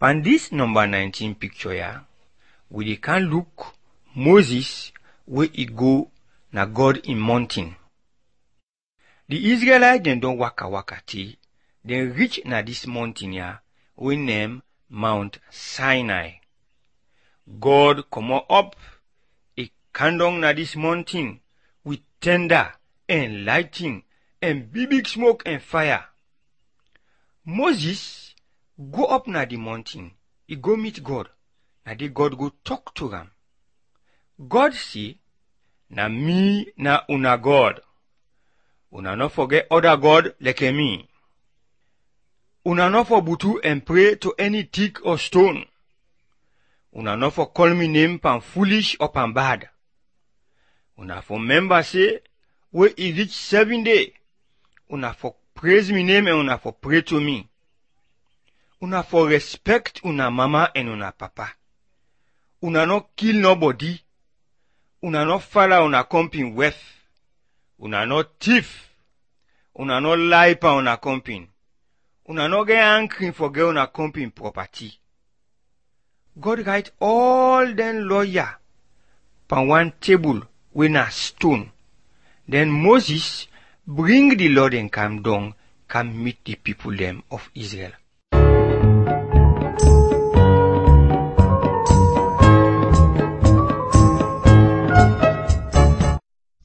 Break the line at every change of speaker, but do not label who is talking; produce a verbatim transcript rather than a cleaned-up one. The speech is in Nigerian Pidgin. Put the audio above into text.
On this number nineteen picture ya, we can look Moses where he go na God in mountain. The Israelites then don't waka waka till they reach na this mountain ya, we name Mount Sinai. God come up, he come down na this mountain with thunder and lightning and big big smoke and fire. Moses go up na the mountain, he go meet God, na the God go talk to him. God say, na me na una God. Una not forget other God like me. Una not for butu and pray to any tick or stone. Una not for call me name pan foolish or pan bad. Una for member say, where he reach seven day. Una for praise me name and una for pray to me. Una for respect una mama and una papa. Una not kill nobody. Una not follow una company wealth. Una not thief. Una not lie pa una company. Una not get angry for get una company property. God write all them lawyer pan one table with a stone. Then Moses bring the Lord and come down, come meet the people them of Israel.